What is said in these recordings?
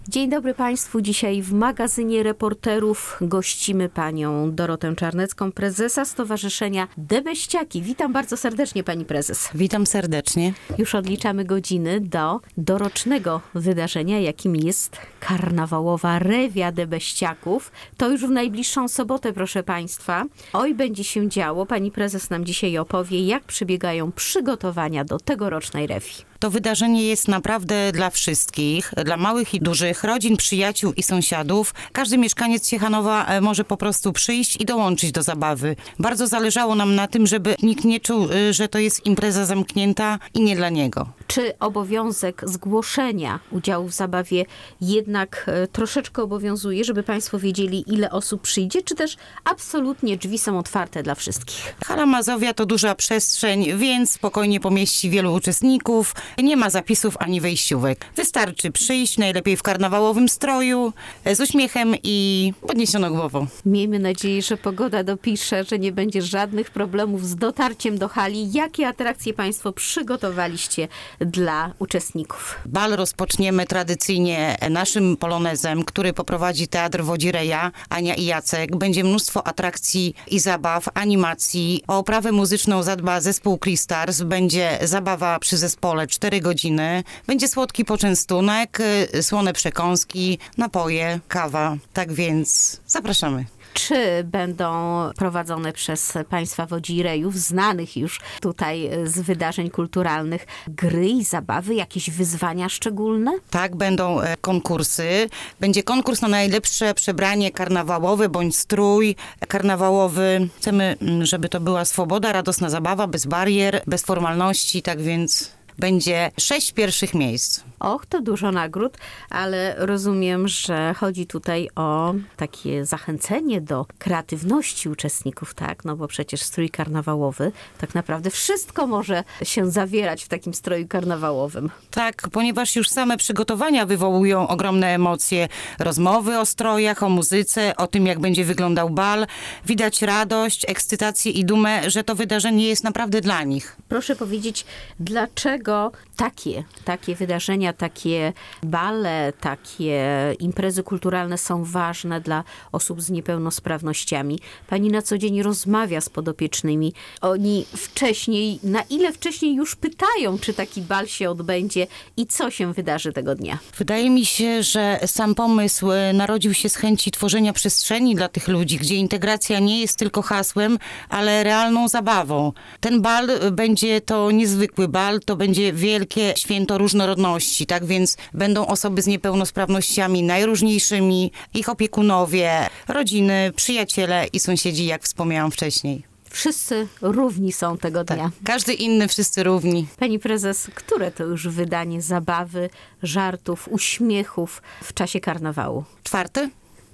Dzień dobry Państwu. Dzisiaj w magazynie reporterów gościmy panią Dorotę Czarnecką, prezesa Stowarzyszenia Debeściaki. Witam bardzo serdecznie pani prezes. Witam serdecznie. Już odliczamy godziny do dorocznego wydarzenia, jakim jest karnawałowa rewia Debeściaków. To już w najbliższą sobotę, proszę państwa. Oj, będzie się działo. Pani prezes nam dzisiaj opowie, jak przebiegają przygotowania do tegorocznej rewii. To wydarzenie jest naprawdę dla wszystkich, dla małych i dużych, rodzin, przyjaciół i sąsiadów. Każdy mieszkaniec Ciechanowa może po prostu przyjść i dołączyć do zabawy. Bardzo zależało nam na tym, żeby nikt nie czuł, że to jest impreza zamknięta i nie dla niego. Czy obowiązek zgłoszenia udziału w zabawie jednak troszeczkę obowiązuje, żeby państwo wiedzieli, ile osób przyjdzie, czy też absolutnie drzwi są otwarte dla wszystkich? Hala Mazowia to duża przestrzeń, więc spokojnie pomieści wielu uczestników. Nie ma zapisów ani wejściówek. Wystarczy przyjść, najlepiej w karnawałowym stroju, z uśmiechem i podniesioną głową. Miejmy nadzieję, że pogoda dopisze, że nie będzie żadnych problemów z dotarciem do hali. Jakie atrakcje państwo przygotowaliście dla uczestników? Bal rozpoczniemy tradycyjnie naszym polonezem, który poprowadzi Teatr Wodzireja, Ania i Jacek. Będzie mnóstwo atrakcji i zabaw, animacji. O oprawę muzyczną zadba zespół Kristars. Będzie zabawa przy zespole 4 godziny. Będzie słodki poczęstunek, słone przekąski, napoje, kawa. Tak więc zapraszamy. Czy będą prowadzone przez państwa wodzirejów, znanych już tutaj z wydarzeń kulturalnych, gry i zabawy, jakieś wyzwania szczególne? Tak, będą konkursy. Będzie konkurs na najlepsze przebranie karnawałowe bądź strój karnawałowy. Chcemy, żeby to była swoboda, radosna zabawa, bez barier, bez formalności, tak więc będzie 6 pierwszych miejsc. Och, to dużo nagród, ale rozumiem, że chodzi tutaj o takie zachęcenie do kreatywności uczestników, tak? No bo przecież strój karnawałowy, tak naprawdę wszystko może się zawierać w takim stroju karnawałowym. Tak, ponieważ już same przygotowania wywołują ogromne emocje. Rozmowy o strojach, o muzyce, o tym, jak będzie wyglądał bal. Widać radość, ekscytację i dumę, że to wydarzenie jest naprawdę dla nich. Proszę powiedzieć, dlaczego takie wydarzenia, takie bale, takie imprezy kulturalne są ważne dla osób z niepełnosprawnościami? Pani na co dzień rozmawia z podopiecznymi. Oni wcześniej, na ile wcześniej już pytają, czy taki bal się odbędzie i co się wydarzy tego dnia? Wydaje mi się, że sam pomysł narodził się z chęci tworzenia przestrzeni dla tych ludzi, gdzie integracja nie jest tylko hasłem, ale realną zabawą. Ten bal będzie to niezwykły bal, to będzie wielkie święto różnorodności, tak więc będą osoby z niepełnosprawnościami najróżniejszymi, ich opiekunowie, rodziny, przyjaciele i sąsiedzi, jak wspomniałam wcześniej. Wszyscy równi są tego dnia. Każdy inny, wszyscy równi. Pani prezes, które to już wydanie zabawy, żartów, uśmiechów w czasie karnawału? Czwarty,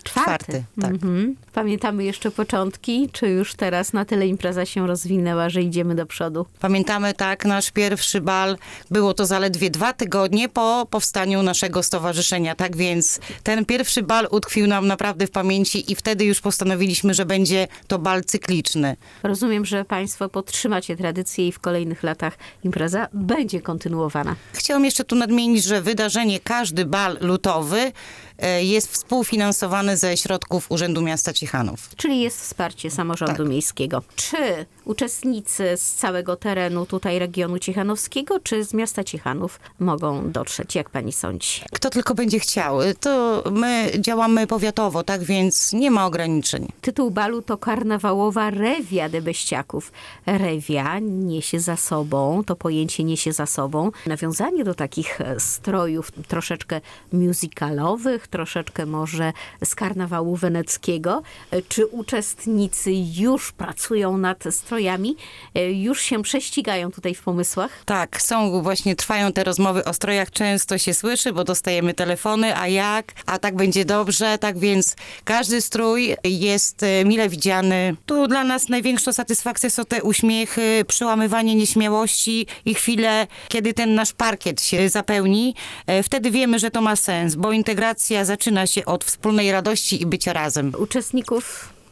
tak. Pamiętamy jeszcze początki, czy już teraz na tyle impreza się rozwinęła, że idziemy do przodu? Pamiętamy, tak, nasz pierwszy bal, było to zaledwie 2 tygodnie po powstaniu naszego stowarzyszenia, tak więc ten pierwszy bal utkwił nam naprawdę w pamięci i wtedy już postanowiliśmy, że będzie to bal cykliczny. Rozumiem, że państwo podtrzymacie tradycję i w kolejnych latach impreza będzie kontynuowana. Chciałam jeszcze tu nadmienić, że wydarzenie, każdy bal lutowy jest współfinansowany ze środków Urzędu Miasta Ciechanów. Czyli jest wsparcie samorządu miejskiego. Czy uczestnicy z całego terenu tutaj regionu ciechanowskiego, czy z miasta Ciechanów mogą dotrzeć? Jak pani sądzi? Kto tylko będzie chciał. To my działamy powiatowo, tak więc nie ma ograniczeń. Tytuł balu to karnawałowa rewia Debeściaków. Rewia niesie za sobą, to pojęcie niesie za sobą nawiązanie do takich strojów troszeczkę musicalowych, troszeczkę może z karnawału weneckiego. Czy uczestnicy już pracują nad strojami? Już się prześcigają tutaj w pomysłach? Tak, właśnie trwają te rozmowy o strojach. Często się słyszy, bo dostajemy telefony, a jak? A tak będzie dobrze, tak więc każdy strój jest mile widziany. Tu dla nas największą satysfakcją są te uśmiechy, przełamywanie nieśmiałości i chwile, kiedy ten nasz parkiet się zapełni. Wtedy wiemy, że to ma sens, bo integracja zaczyna się od wspólnej radości i bycia razem. Uczestników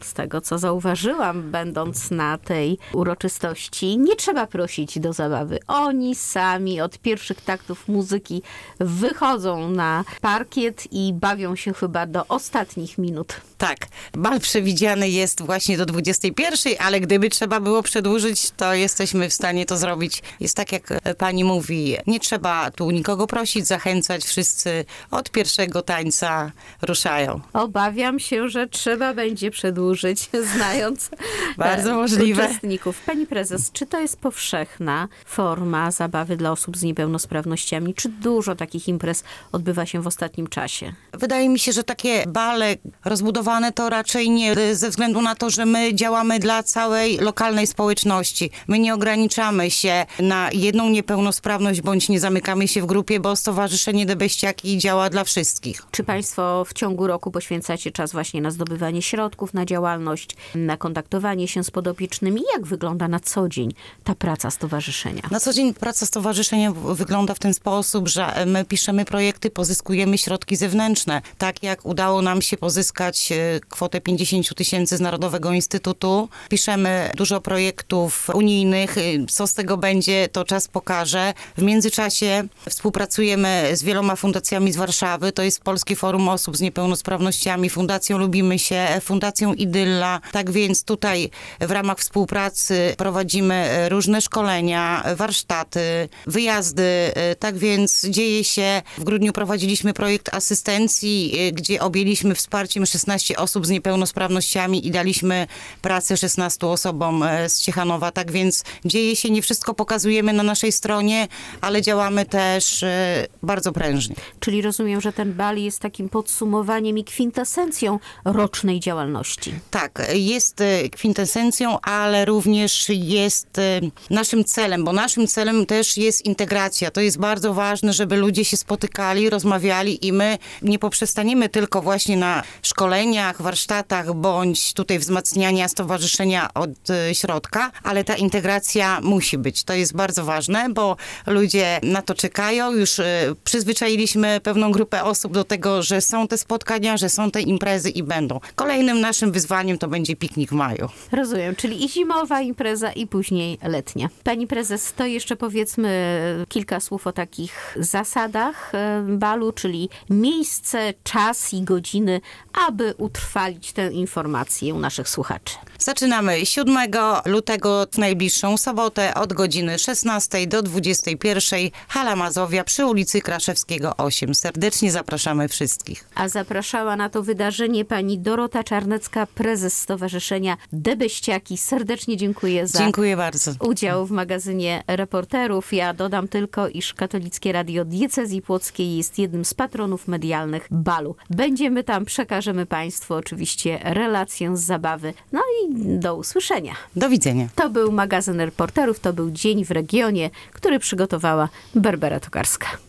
Z tego, co zauważyłam, będąc na tej uroczystości, nie trzeba prosić do zabawy. Oni sami od pierwszych taktów muzyki wychodzą na parkiet i bawią się chyba do ostatnich minut. Tak, bal przewidziany jest właśnie do 21, ale gdyby trzeba było przedłużyć, to jesteśmy w stanie to zrobić. Jest tak, jak pani mówi, nie trzeba tu nikogo prosić, zachęcać, wszyscy od pierwszego tańca ruszają. Obawiam się, że trzeba będzie przedłużyć, znając Bardzo możliwe. uczestników. Pani prezes, czy to jest powszechna forma zabawy dla osób z niepełnosprawnościami? Czy dużo takich imprez odbywa się w ostatnim czasie? Wydaje mi się, że takie bale rozbudowane to raczej nie, ze względu na to, że my działamy dla całej lokalnej społeczności. My nie ograniczamy się na jedną niepełnosprawność, bądź nie zamykamy się w grupie, bo Stowarzyszenie Debeściaki działa dla wszystkich. Czy państwo w ciągu roku poświęcacie czas właśnie na zdobywanie środków, na działalność, na kontaktowanie się z podopiecznymi? Jak wygląda na co dzień ta praca stowarzyszenia? Na co dzień praca stowarzyszenia wygląda w ten sposób, że my piszemy projekty, pozyskujemy środki zewnętrzne. Tak jak udało nam się pozyskać kwotę 50 000 z Narodowego Instytutu. Piszemy dużo projektów unijnych. Co z tego będzie, to czas pokaże. W międzyczasie współpracujemy z wieloma fundacjami z Warszawy. To jest Polskie Forum Osób z Niepełnosprawnościami, Fundacją Lubimy Się, Fundacją Idylla. Tak więc tutaj w ramach współpracy prowadzimy różne szkolenia, warsztaty, wyjazdy. Tak więc dzieje się. W grudniu prowadziliśmy projekt asystencji, gdzie objęliśmy wsparciem 16 osób z niepełnosprawnościami i daliśmy pracę 16 osobom z Ciechanowa. Tak więc dzieje się, nie wszystko pokazujemy na naszej stronie, ale działamy też bardzo prężnie. Czyli rozumiem, że ten bal jest takim podsumowaniem i kwintesencją rocznej działalności. Tak, jest kwintesencją, ale również jest naszym celem, bo naszym celem też jest integracja. To jest bardzo ważne, żeby ludzie się spotykali, rozmawiali i my nie poprzestaniemy tylko właśnie na szkoleniach, warsztatach, bądź tutaj wzmacniania stowarzyszenia od środka, ale ta integracja musi być. To jest bardzo ważne, bo ludzie na to czekają. Już przyzwyczailiśmy pewną grupę osób do tego, że są te spotkania, że są te imprezy i będą. Kolejnym naszym wyzwaniem to będzie piknik w maju. Rozumiem, czyli i zimowa impreza, i później letnia. Pani prezes, to jeszcze powiedzmy kilka słów o takich zasadach balu, czyli miejsce, czas i godziny, aby utrwalić tę informację u naszych słuchaczy. Zaczynamy 7 lutego, w najbliższą sobotę od godziny 16 do 21. Hala Mazowia przy ulicy Kraszewskiego 8. Serdecznie zapraszamy wszystkich. A zapraszała na to wydarzenie pani Dorota Czarnecka, prezes Stowarzyszenia Debeściaki. Serdecznie dziękuję za Dziękuję bardzo. udział w magazynie Reporterów. Ja dodam tylko, iż Katolickie Radio Diecezji Płockiej jest jednym z patronów medialnych balu. Będziemy tam, przekażemy państwu oczywiście relację z zabawy. No i do usłyszenia. Do widzenia. To był magazyn Reporterów, to był Dzień w Regionie, który przygotowała Barbara Tokarska.